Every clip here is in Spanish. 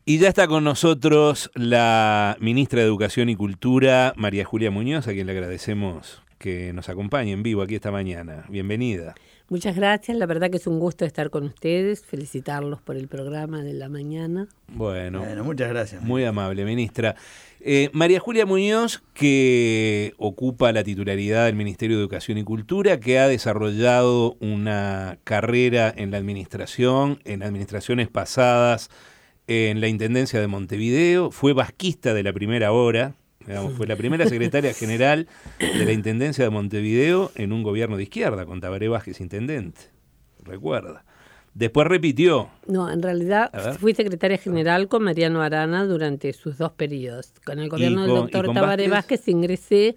Y ya está con nosotros la ministra de Educación y Cultura, María Julia Muñoz, a quien le agradecemos que nos acompañe en vivo aquí esta mañana. Bienvenida. Muchas gracias, la verdad que es un gusto estar con ustedes, felicitarlos por el programa de la mañana. Bueno, muchas gracias. Muy amable, ministra. María Julia Muñoz, que ocupa la titularidad del Ministerio de Educación y Cultura, que ha desarrollado una carrera en la administración, en administraciones pasadas, en la Intendencia de Montevideo, fue vasquista de la primera hora, digamos, fue la primera secretaria general de la Intendencia de Montevideo en un gobierno de izquierda, con Tabaré Vázquez intendente, recuerda. Después repitió. No, en realidad fui secretaria general con Mariano Arana durante sus 2 periodos. Con el gobierno del doctor Tabaré Vázquez ingresé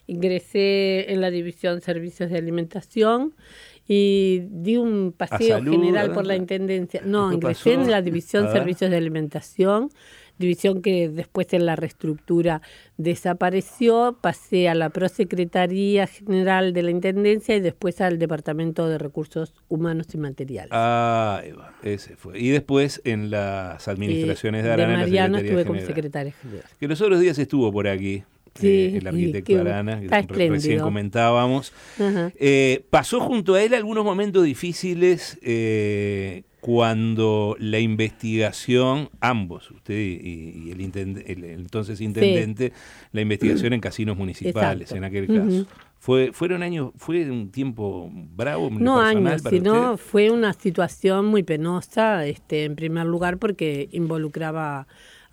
en la División Servicios de Alimentación y di un paseo general por la Intendencia. No, ingresé en la División Servicios de Alimentación, división que después en la reestructura desapareció, pasé a la Prosecretaría General de la Intendencia y después al Departamento de Recursos Humanos y Materiales. Ah, ese fue. Y después en las administraciones de Arana. De Mariano estuve general. Como secretaria general. Que los otros días estuvo por aquí. Sí, el arquitecto Arana, que recién comentábamos. Pasó junto a él algunos momentos difíciles cuando la investigación, ambos, usted y el entonces intendente, la investigación en casinos municipales. Exacto. En aquel caso. Fue un tiempo bravo. No años, sino fue una situación muy penosa, en primer lugar porque involucraba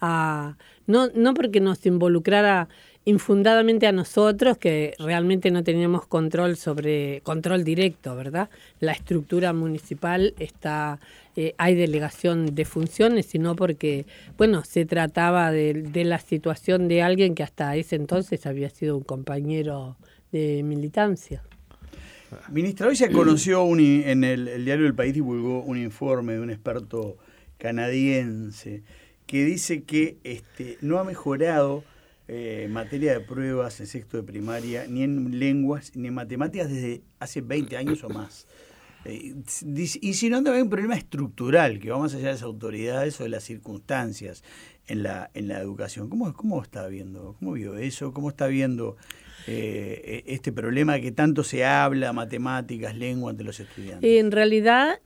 no porque nos involucrara infundadamente a nosotros, que realmente no teníamos control directo, ¿verdad? La estructura municipal hay delegación de funciones, sino porque, se trataba de la situación de alguien que hasta ese entonces había sido un compañero de militancia. Ministra, hoy se conoció en el diario El País divulgó un informe de un experto canadiense que dice que no ha mejorado materia de pruebas en sexto de primaria, ni en lenguas, ni en matemáticas desde hace 20 años o más. Insinuando que hay un problema estructural que va más allá de las autoridades o de las circunstancias en la educación. ¿Cómo está viendo? ¿Cómo vio eso? ¿Cómo está viendo este problema que tanto se habla, matemáticas, lengua, ante los estudiantes? En realidad,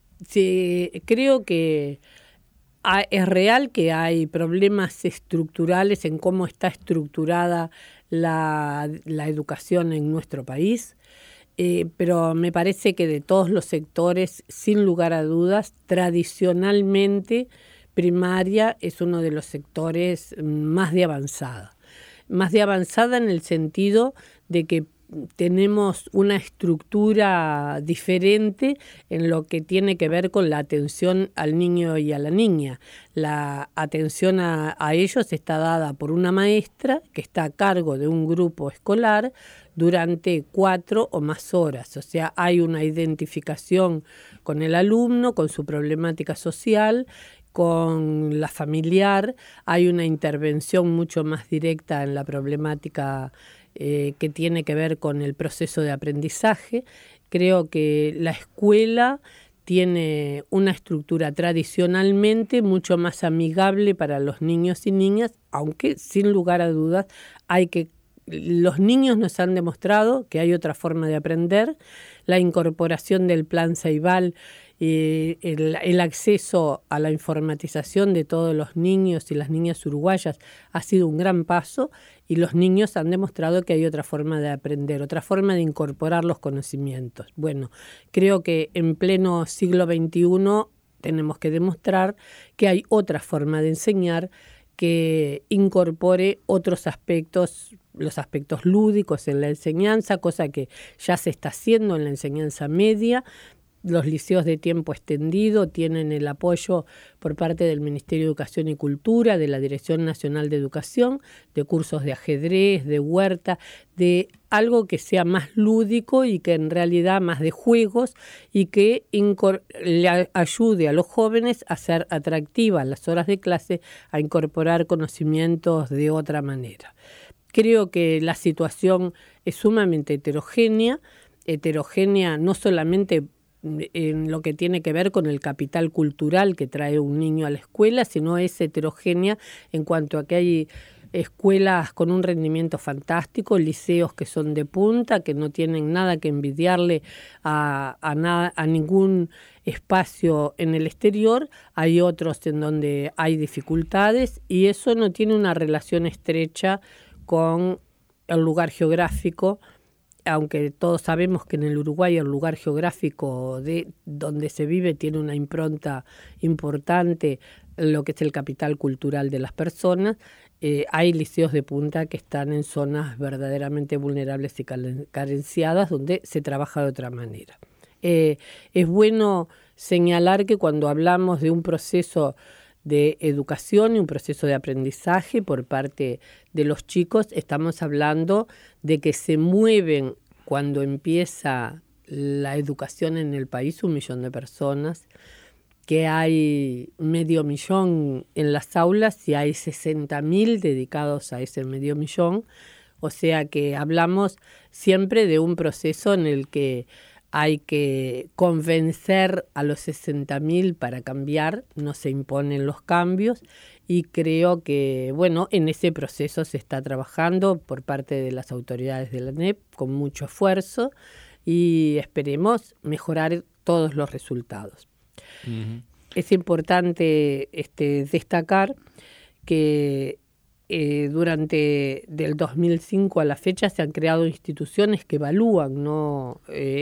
creo que es real que hay problemas estructurales en cómo está estructurada la educación en nuestro país, pero me parece que de todos los sectores, sin lugar a dudas, tradicionalmente primaria es uno de los sectores más de avanzada en el sentido de que tenemos una estructura diferente en lo que tiene que ver con la atención al niño y a la niña. La atención a ellos está dada por una maestra que está a cargo de un grupo escolar durante 4 o más horas. O sea, hay una identificación con el alumno, con su problemática social, con la familiar, hay una intervención mucho más directa en la problemática que tiene que ver con el proceso de aprendizaje. Creo que la escuela tiene una estructura tradicionalmente mucho más amigable para los niños y niñas, aunque sin lugar a dudas los niños nos han demostrado que hay otra forma de aprender. La incorporación del plan Ceibal, el acceso a la informatización de todos los niños y las niñas uruguayas ha sido un gran paso, y los niños han demostrado que hay otra forma de aprender, otra forma de incorporar los conocimientos. Bueno, creo que en pleno siglo XXI tenemos que demostrar que hay otra forma de enseñar que incorpore otros aspectos, los aspectos lúdicos en la enseñanza, cosa que ya se está haciendo en la enseñanza media. Los liceos de tiempo extendido tienen el apoyo por parte del Ministerio de Educación y Cultura, de la Dirección Nacional de Educación, de cursos de ajedrez, de huerta, de algo que sea más lúdico y que en realidad más de juegos, y que le ayude a los jóvenes a ser atractivas las horas de clase, a incorporar conocimientos de otra manera. Creo que la situación es sumamente heterogénea no solamente en lo que tiene que ver con el capital cultural que trae un niño a la escuela, sino es heterogénea en cuanto a que hay escuelas con un rendimiento fantástico, liceos que son de punta, que no tienen nada que envidiarle a ningún espacio en el exterior. Hay otros en donde hay dificultades y eso no tiene una relación estrecha con el lugar geográfico, aunque todos sabemos que en el Uruguay el lugar geográfico de donde se vive tiene una impronta importante, lo que es el capital cultural de las personas. Hay liceos de punta que están en zonas verdaderamente vulnerables y carenciadas, donde se trabaja de otra manera. Es bueno señalar que cuando hablamos de un proceso de educación y un proceso de aprendizaje por parte de los chicos, estamos hablando de que se mueven cuando empieza la educación en el país 1 millón de personas, que hay 500.000 en las aulas y hay 60.000 dedicados a ese 500.000, o sea que hablamos siempre de un proceso en el que hay que convencer a los 60.000 para cambiar, no se imponen los cambios y creo que, bueno, en ese proceso se está trabajando por parte de las autoridades de la ANEP con mucho esfuerzo y esperemos mejorar todos los resultados. Uh-huh. Es importante destacar que durante del 2005 a la fecha se han creado instituciones que evalúan, ¿no?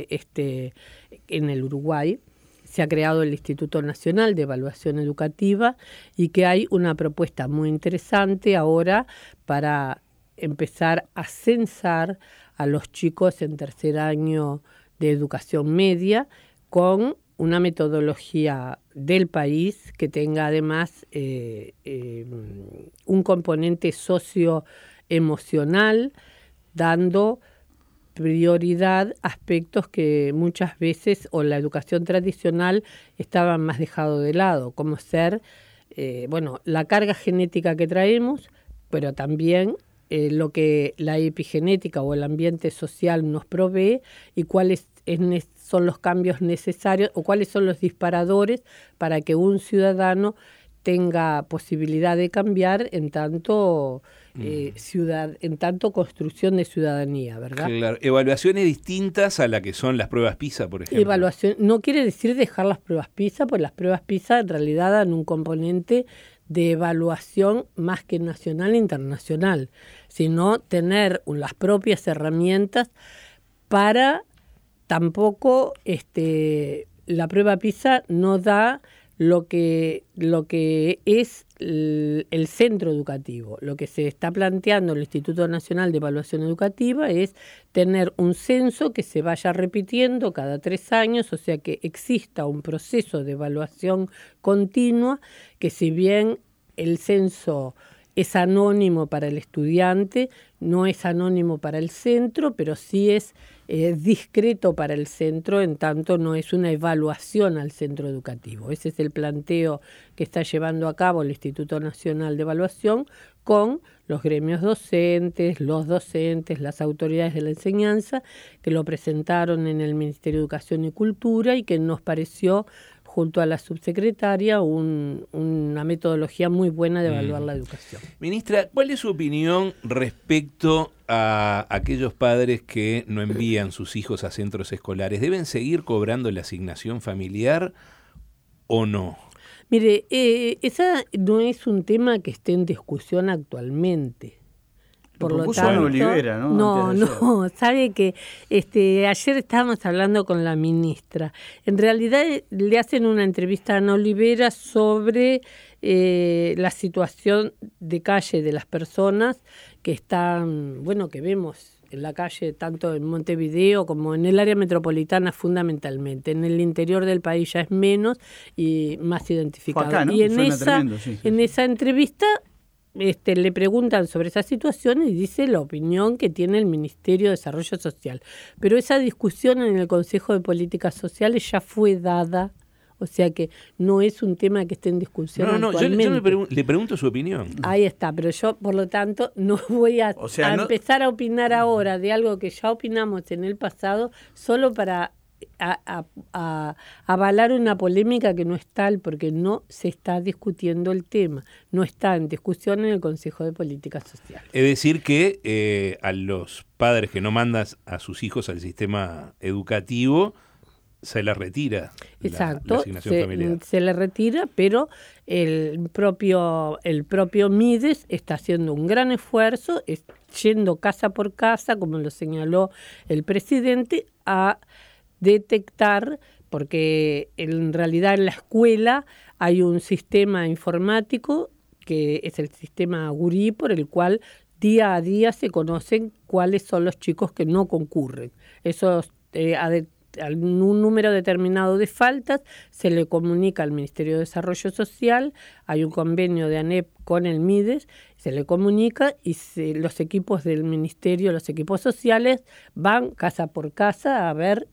En el Uruguay se ha creado el Instituto Nacional de Evaluación Educativa y que hay una propuesta muy interesante ahora para empezar a censar a los chicos en tercer año de educación media con una metodología del país que tenga además un componente socioemocional, dando prioridad a aspectos que muchas veces o la educación tradicional estaban más dejado de lado, como ser la carga genética que traemos, pero también lo que la epigenética o el ambiente social nos provee y cuáles son los cambios necesarios o cuáles son los disparadores para que un ciudadano tenga posibilidad de cambiar en tanto construcción de ciudadanía, ¿verdad? Claro, evaluaciones distintas a la que son las pruebas PISA, por ejemplo. Evaluación no quiere decir dejar las pruebas PISA, porque las pruebas PISA en realidad dan un componente de evaluación más que nacional e internacional, sino tener las propias herramientas para tampoco la prueba PISA no da lo que es el centro educativo. Lo que se está planteando en el Instituto Nacional de Evaluación Educativa es tener un censo que se vaya repitiendo cada 3 años, o sea que exista un proceso de evaluación continua, que si bien el censo es anónimo para el estudiante, no es anónimo para el centro, pero sí es discreto para el centro, en tanto no es una evaluación al centro educativo. Ese es el planteo que está llevando a cabo el Instituto Nacional de Evaluación con los gremios docentes, los docentes, las autoridades de la enseñanza, que lo presentaron en el Ministerio de Educación y Cultura y que nos pareció, junto a la subsecretaria, una metodología muy buena de evaluar la educación. Ministra, ¿cuál es su opinión respecto a aquellos padres que no envían sus hijos a centros escolares? ¿Deben seguir cobrando la asignación familiar o no? Mire, esa no es un tema que esté en discusión actualmente. Por lo tanto, Olivera, ¿no? Sabe que ayer estábamos hablando con la ministra. En realidad le hacen una entrevista a Ana Olivera sobre la situación de calle de las personas que están, que vemos en la calle tanto en Montevideo como en el área metropolitana fundamentalmente. En el interior del país ya es menos y más identificado. Acá, ¿no? Y en esa entrevista le preguntan sobre esa situación y dice la opinión que tiene el Ministerio de Desarrollo Social. Pero esa discusión en el Consejo de Políticas Sociales ya fue dada, o sea que no es un tema que esté en discusión actualmente. Yo le pregunto su opinión. Ahí está, pero yo, por lo tanto, no voy a empezar a opinar ahora de algo que ya opinamos en el pasado, solo para avalar una polémica que no es tal, porque no se está discutiendo el tema, no está en discusión en el Consejo de Política Social. Es decir que a los padres que no mandan a sus hijos al sistema educativo se les retira. Exacto, la asignación familiar. Se le retira, pero el propio Mides está haciendo un gran esfuerzo, yendo casa por casa, como lo señaló el presidente, a detectar, porque en realidad en la escuela hay un sistema informático que es el sistema Gurí, por el cual día a día se conocen cuáles son los chicos que no concurren. Eso un número determinado de faltas se le comunica al Ministerio de Desarrollo Social, hay un convenio de ANEP con el Mides, se le comunica y los equipos del Ministerio, los equipos sociales, van casa por casa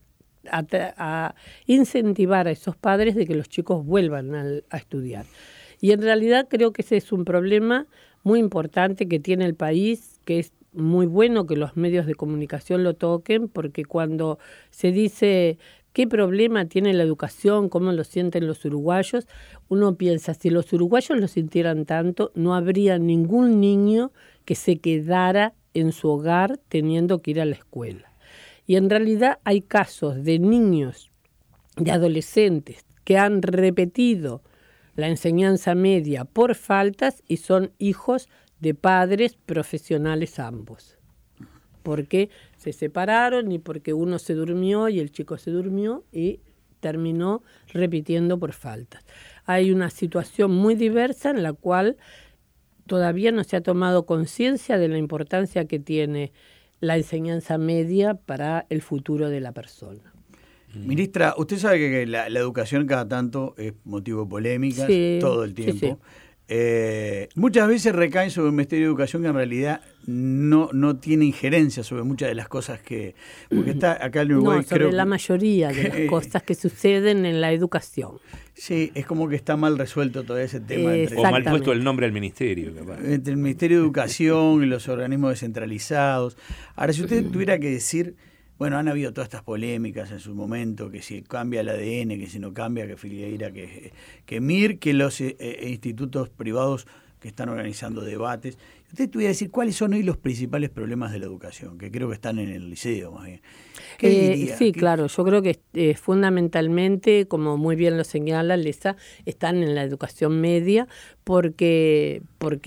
a incentivar a esos padres de que los chicos vuelvan a estudiar. Y en realidad creo que ese es un problema muy importante que tiene el país, que es muy bueno que los medios de comunicación lo toquen, porque cuando se dice qué problema tiene la educación, cómo lo sienten los uruguayos, uno piensa, si los uruguayos lo sintieran tanto, no habría ningún niño que se quedara en su hogar teniendo que ir a la escuela. Y en realidad hay casos de niños, de adolescentes, que han repetido la enseñanza media por faltas y son hijos de padres profesionales ambos, porque se separaron y porque uno se durmió y el chico se durmió y terminó repitiendo por faltas. Hay una situación muy diversa en la cual todavía no se ha tomado conciencia de la importancia que tiene la enseñanza media para el futuro de la persona. Ministra, usted sabe que la educación cada tanto es motivo de polémicas, sí, todo el tiempo. Sí. Muchas veces recaen sobre el Ministerio de Educación que en realidad no tiene injerencia sobre muchas de las cosas que... Porque está acá en Uruguay... No, sobre la mayoría de las cosas que suceden en la educación. Sí, es como que está mal resuelto todo ese tema. O mal puesto el nombre del ministerio. Capaz. Entre el Ministerio de Educación y los organismos descentralizados. Ahora, si usted tuviera que decir... Bueno, han habido todas estas polémicas en su momento, que si cambia el ADN, que si no cambia, que Filgueira, que MIR, que los institutos privados que están organizando debates. Usted tuviera que decir cuáles son hoy los principales problemas de la educación, que creo que están en el liceo más bien. ¿Qué diría? Sí, claro, yo creo que fundamentalmente, como muy bien lo señala Lesa, están en la educación media, porque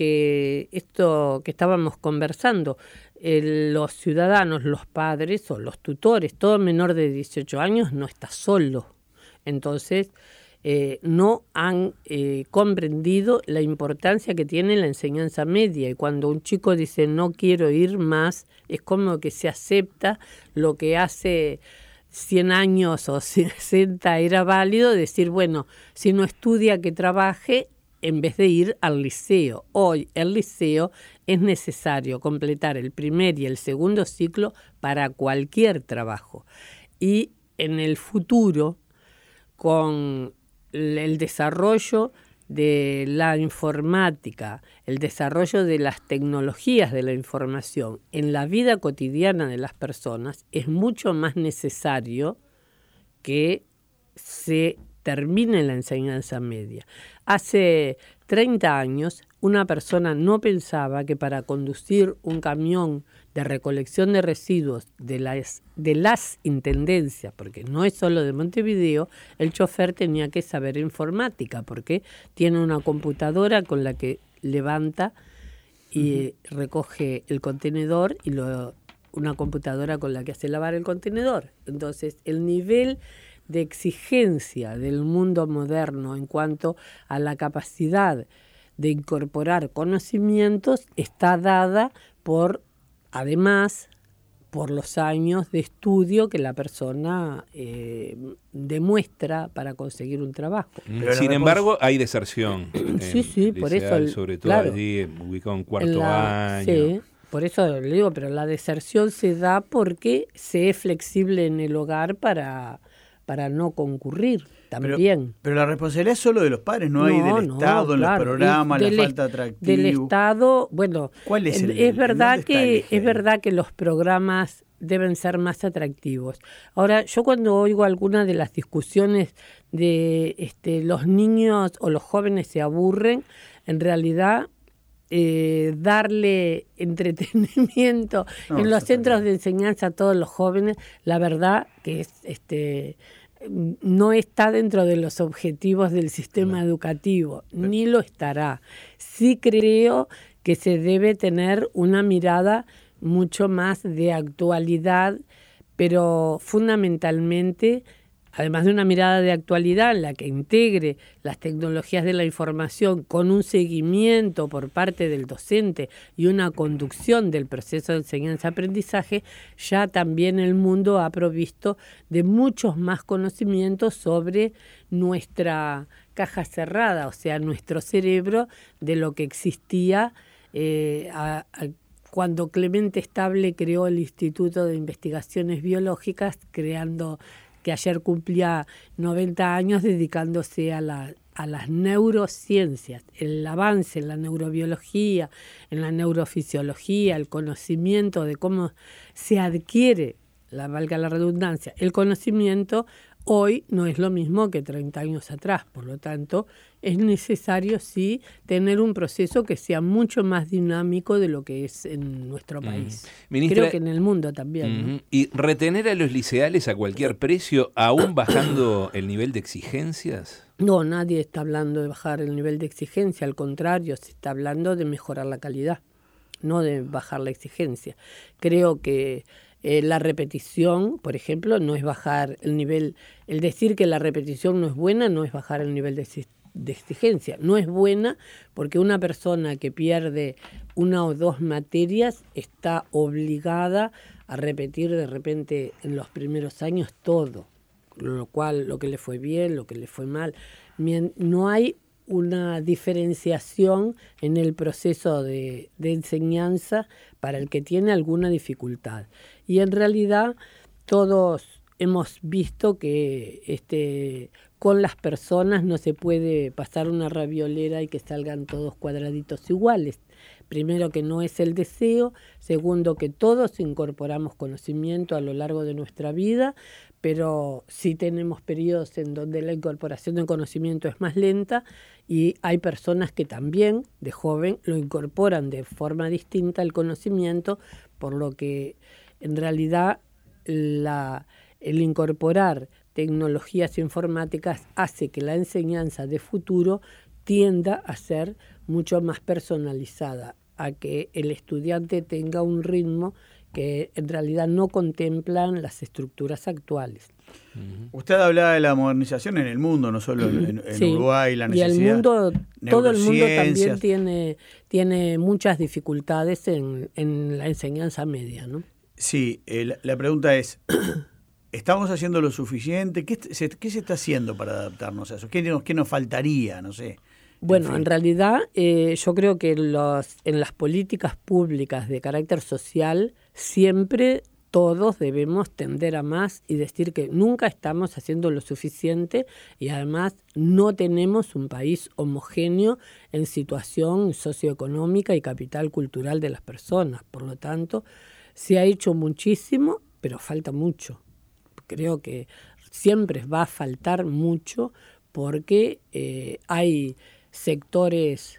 esto que estábamos conversando, los ciudadanos, los padres o los tutores, todo menor de 18 años no está solo. Entonces, no han comprendido la importancia que tiene la enseñanza media. Y cuando un chico dice no quiero ir más, es como que se acepta lo que hace 100 años o 60 era válido, decir, bueno, si no estudia, que trabaje, en vez de ir al liceo. Hoy el liceo es necesario completar el primer y el segundo ciclo para cualquier trabajo. Y en el futuro, con el desarrollo de la informática, el desarrollo de las tecnologías de la información en la vida cotidiana de las personas, es mucho más necesario que se termine la enseñanza media. Hace 30 años, una persona no pensaba que para conducir un camión de recolección de residuos de las intendencias, porque no es solo de Montevideo, el chofer tenía que saber informática, porque tiene una computadora con la que levanta y recoge el contenedor y una computadora con la que hace lavar el contenedor. Entonces, el nivel de exigencia del mundo moderno en cuanto a la capacidad de incorporar conocimientos está dada además por los años de estudio que la persona demuestra para conseguir un trabajo. Sin embargo, hay deserción. Sí, por eso. Sobre todo claro, allí, ubicado en cuarto año. Sí, por eso le digo, pero la deserción se da porque se es flexible en el hogar para no concurrir también. Pero la responsabilidad es solo de los padres, no hay del Estado, en los programas, la falta de atractivo. Del Estado, bueno, ¿cuál es es verdad que los programas deben ser más atractivos. Ahora, yo cuando oigo algunas de las discusiones de los niños o los jóvenes se aburren, en realidad darle entretenimiento en los centros de enseñanza a todos los jóvenes, la verdad que es no está dentro de los objetivos del sistema educativo, ni lo estará. Sí creo que se debe tener una mirada mucho más de actualidad, pero fundamentalmente, además de una mirada de actualidad en la que integre las tecnologías de la información con un seguimiento por parte del docente y una conducción del proceso de enseñanza-aprendizaje, ya también el mundo ha provisto de muchos más conocimientos sobre nuestra caja cerrada, o sea, nuestro cerebro, de lo que existía cuando Clemente Stable creó el Instituto de Investigaciones Biológicas, que ayer cumplía 90 años dedicándose a las neurociencias, el avance en la neurobiología, en la neurofisiología, el conocimiento de cómo se adquiere, valga la redundancia, el conocimiento hoy no es lo mismo que 30 años atrás. Por lo tanto, es necesario, sí, tener un proceso que sea mucho más dinámico de lo que es en nuestro país. Ministra, creo que en el mundo también, ¿no? ¿Y retener a los liceales a cualquier precio, aún bajando el nivel de exigencias? No, nadie está hablando de bajar el nivel de exigencia, al contrario, se está hablando de mejorar la calidad, no de bajar la exigencia. Creo que la repetición, por ejemplo, no es bajar el nivel. El decir que la repetición no es buena no es bajar el nivel de exigencia. No es buena porque una persona que pierde una o dos materias está obligada a repetir de repente en los primeros años todo, lo cual, lo que le fue bien, lo que le fue mal. No hay una diferenciación en el proceso de enseñanza para el que tiene alguna dificultad. Y en realidad todos hemos visto que con las personas no se puede pasar una raviolera y que salgan todos cuadraditos iguales. Primero, que no es el deseo. Segundo, que todos incorporamos conocimiento a lo largo de nuestra vida, pero sí tenemos periodos en donde la incorporación del conocimiento es más lenta y hay personas que también, de joven, lo incorporan de forma distinta al conocimiento, por lo que en realidad el incorporar tecnologías informáticas hace que la enseñanza de futuro tienda a ser mucho más personalizada, a que el estudiante tenga un ritmo que en realidad no contemplan las estructuras actuales. Usted hablaba de la modernización en el mundo, no solo en sí, Uruguay, la necesidad. Y el mundo, todo el mundo también tiene muchas dificultades en la enseñanza media, ¿no? Sí, la pregunta es, ¿estamos haciendo lo suficiente? ¿Qué se está haciendo para adaptarnos a eso? ¿Qué nos faltaría? No sé. Bueno, en realidad yo creo que en las políticas públicas de carácter social siempre todos debemos tender a más y decir que nunca estamos haciendo lo suficiente y además no tenemos un país homogéneo en situación socioeconómica y capital cultural de las personas. Por lo tanto, se ha hecho muchísimo, pero falta mucho. Creo que siempre va a faltar mucho porque hay sectores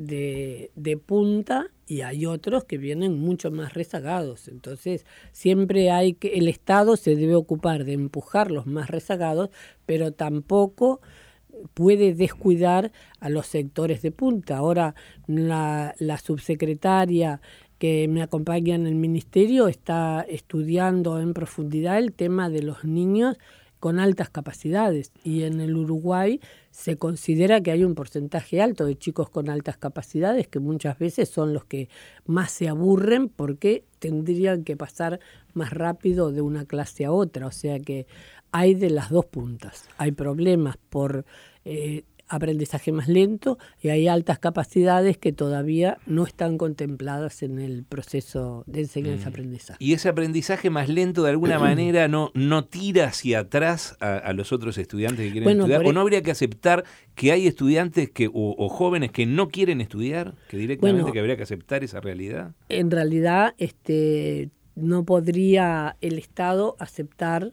de punta y hay otros que vienen mucho más rezagados. Entonces, siempre el Estado se debe ocupar de empujar los más rezagados, pero tampoco puede descuidar a los sectores de punta. Ahora, la subsecretaria que me acompaña en el ministerio está estudiando en profundidad el tema de los niños con altas capacidades, y en el Uruguay se considera que hay un porcentaje alto de chicos con altas capacidades que muchas veces son los que más se aburren porque tendrían que pasar más rápido de una clase a otra. O sea que hay de las dos puntas. Hay problemas por aprendizaje más lento y hay altas capacidades que todavía no están contempladas en el proceso de enseñanza-aprendizaje. ¿Y ese aprendizaje más lento de alguna manera no tira hacia atrás a los otros estudiantes que quieren estudiar? ¿O no habría que aceptar que hay estudiantes o jóvenes que no quieren estudiar? ¿Que directamente que habría que aceptar esa realidad? En realidad no podría el Estado aceptar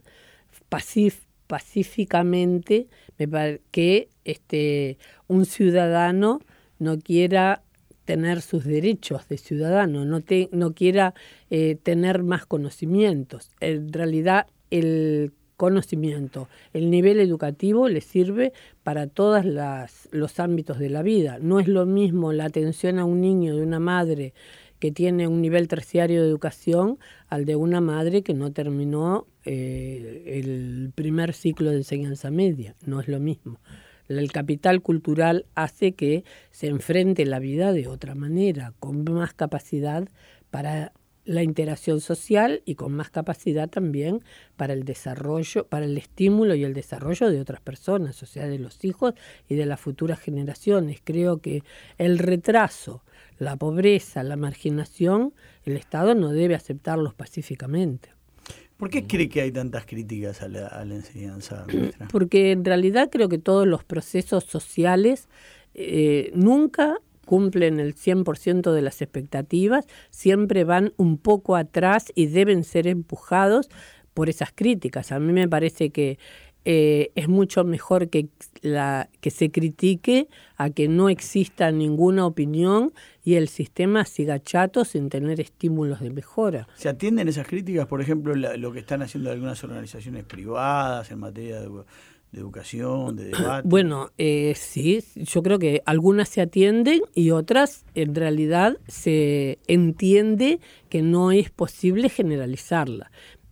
pacíficamente que un ciudadano no quiera tener sus derechos de ciudadano, no quiera tener más conocimientos. En realidad, el conocimiento, el nivel educativo le sirve para todos los ámbitos de la vida. No es lo mismo la atención a un niño de una madre que tiene un nivel terciario de educación al de una madre que no terminó el primer ciclo de enseñanza media. No es lo mismo. El capital cultural hace que se enfrente la vida de otra manera, con más capacidad para la interacción social y con más capacidad también para el desarrollo, para el estímulo y el desarrollo de otras personas, o sea, de los hijos y de las futuras generaciones. Creo que el retraso, la pobreza, la marginación, el Estado no debe aceptarlos pacíficamente. ¿Por qué cree que hay tantas críticas a la enseñanza nuestra? Porque en realidad creo que todos los procesos sociales nunca cumplen el 100% de las expectativas, siempre van un poco atrás y deben ser empujados por esas críticas. A mí me parece que es mucho mejor que se critique a que no exista ninguna opinión y el sistema siga chato sin tener estímulos de mejora. ¿Se atienden esas críticas, por ejemplo, lo que están haciendo algunas organizaciones privadas en materia de educación, de debate? Bueno, sí, yo creo que algunas se atienden y otras en realidad se entiende que no es posible generalizarla.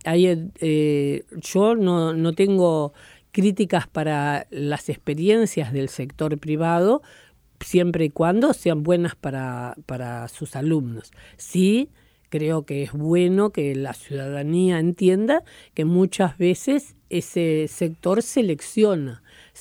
Yo no tengo críticas para las experiencias del sector privado, siempre y cuando sean buenas para sus alumnos. Sí, creo que es bueno que la ciudadanía entienda que muchas veces ese sector selecciona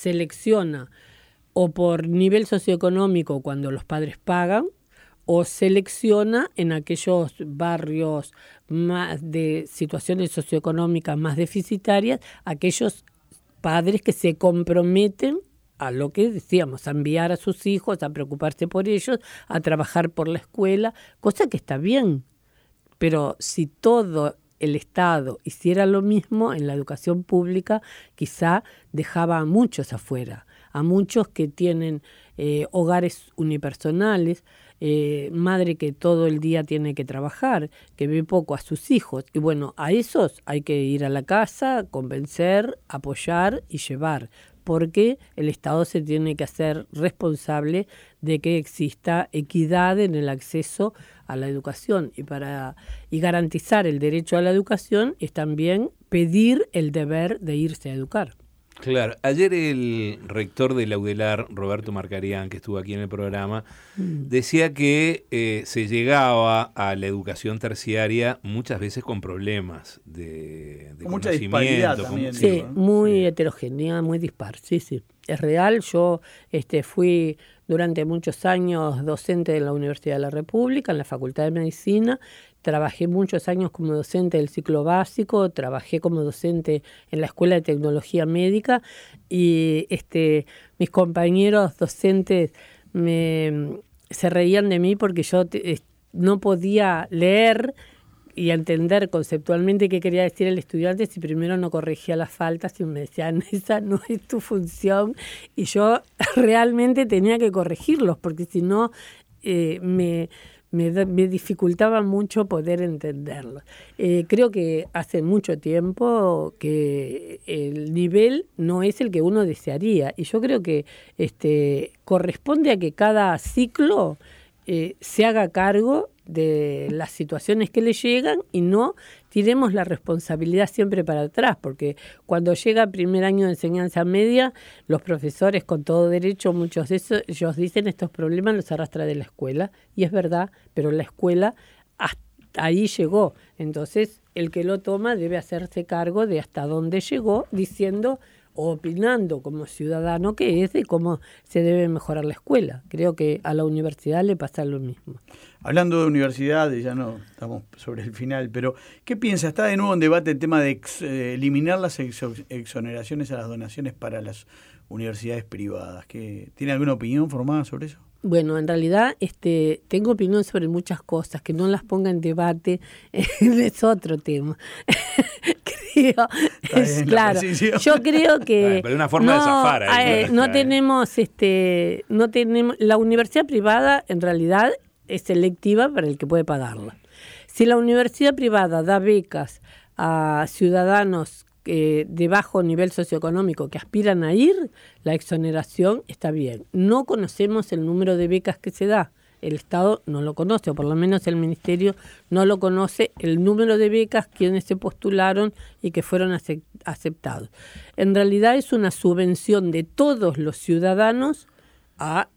o por nivel socioeconómico cuando los padres pagan, o selecciona en aquellos barrios más de situaciones socioeconómicas más deficitarias, aquellos padres que se comprometen a lo que decíamos, a enviar a sus hijos, a preocuparse por ellos, a trabajar por la escuela, cosa que está bien. Pero si todo el Estado hiciera lo mismo en la educación pública, quizá dejaba a muchos afuera, a muchos que tienen hogares unipersonales, madre que todo el día tiene que trabajar, que ve poco a sus hijos. Y bueno, a esos hay que ir a la casa, convencer, apoyar y llevar, porque el Estado se tiene que hacer responsable de que exista equidad en el acceso a la educación. Y garantizar el derecho a la educación es también pedir el deber de irse a educar. Claro, ayer el rector de la UDELAR, Roberto Marcarián, que estuvo aquí en el programa, decía que se llegaba a la educación terciaria muchas veces con problemas de con mucha disparidad también. Sí, muy heterogénea, muy dispar, sí. Es real, yo fui durante muchos años docente de la Universidad de la República, en la Facultad de Medicina. Trabajé muchos años como docente del ciclo básico, trabajé como docente en la Escuela de Tecnología Médica y mis compañeros docentes se reían de mí porque yo no podía leer y entender conceptualmente qué quería decir el estudiante si primero no corregía las faltas y me decían, esa no es tu función, y yo realmente tenía que corregirlos porque si no me dificultaba mucho poder entenderlo. Creo que hace mucho tiempo que el nivel no es el que uno desearía y yo creo que corresponde a que cada ciclo se haga cargo de las situaciones que le llegan y no tiremos la responsabilidad siempre para atrás, porque cuando llega primer año de enseñanza media, los profesores con todo derecho, muchos de ellos dicen estos problemas los arrastra de la escuela, y es verdad, pero la escuela hasta ahí llegó. Entonces, el que lo toma debe hacerse cargo de hasta dónde llegó, diciendo o opinando como ciudadano que es de cómo se debe mejorar la escuela. Creo que a la universidad le pasa lo mismo. Hablando de universidades, ya no estamos sobre el final, pero ¿qué piensa? Está de nuevo en debate el tema de eliminar las exoneraciones a las donaciones para las universidades privadas. ¿Tiene alguna opinión formada sobre eso? Bueno, en realidad tengo opinión sobre muchas cosas, que no las ponga en debate es otro tema. Creo, bien, claro, yo creo que pero una forma de zafar ahí, no tenemos, la universidad privada en realidad es selectiva para el que puede pagarla. Si la universidad privada da becas a ciudadanos de bajo nivel socioeconómico que aspiran a ir, la exoneración está bien. No conocemos el número de becas que se da. El Estado no lo conoce, o por lo menos el Ministerio no lo conoce, el número de becas, quienes se postularon y que fueron aceptados. En realidad es una subvención de todos los ciudadanos a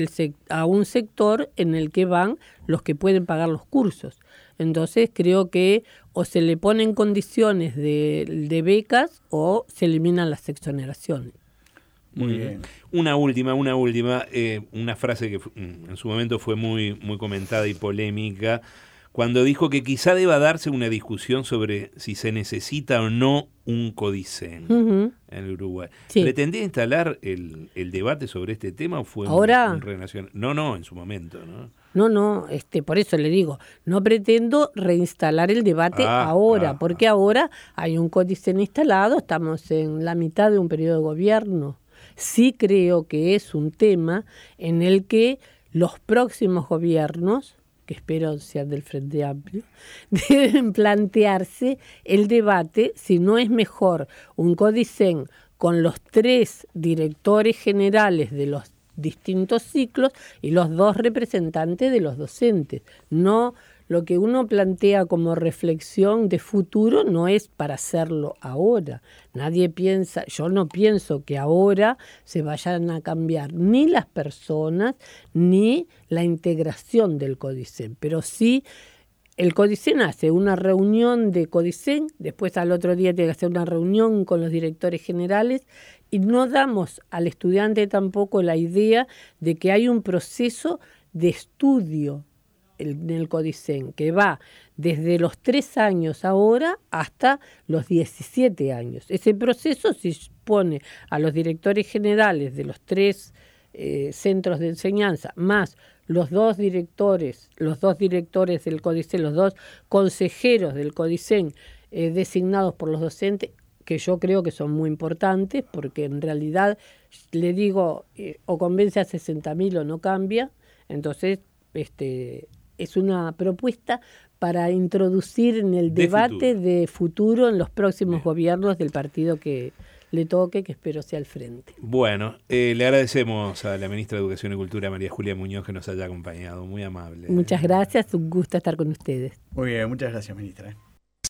un sector en el que van los que pueden pagar los cursos. Entonces creo que o se le ponen condiciones de becas o se eliminan las exoneraciones. Muy bien. Una última, una frase que en su momento fue muy, muy comentada y polémica, cuando dijo que quizá deba darse una discusión sobre si se necesita o no un Codicen en el Uruguay. Sí. ¿Pretendía instalar el debate sobre este tema o fue ¿Ahora? un renacional? No, en su momento, ¿no? No, por eso le digo, no pretendo reinstalar el debate ahora, porque ahora hay un Codicen instalado, estamos en la mitad de un periodo de gobierno. Sí creo que es un tema en el que los próximos gobiernos, que espero sean del Frente Amplio, deben plantearse el debate si no es mejor un Codicen con los 3 directores generales de los distintos ciclos y los 2 representantes de los docentes. No, lo que uno plantea como reflexión de futuro no es para hacerlo ahora. Nadie piensa, yo no pienso que ahora se vayan a cambiar ni las personas ni la integración del Codicen, pero sí el Codicen hace una reunión de Codicen, después al otro día tiene que hacer una reunión con los directores generales y no damos al estudiante tampoco la idea de que hay un proceso de estudio en el Codicen que va desde los 3 años ahora hasta los 17 años. Ese proceso se pone a los directores generales de los 3 centros de enseñanza, más los 2 directores del Codicen, los 2 consejeros del Codicen designados por los docentes, que yo creo que son muy importantes, porque en realidad, le digo, o convence a 60.000 o no cambia. Entonces, es una propuesta para introducir en el debate de futuro en los próximos gobiernos del partido que le toque, que espero sea al frente. Bueno, le agradecemos a la ministra de Educación y Cultura, María Julia Muñoz, que nos haya acompañado. Muy amable. Muchas gracias, un gusto estar con ustedes. Muy bien, muchas gracias, ministra.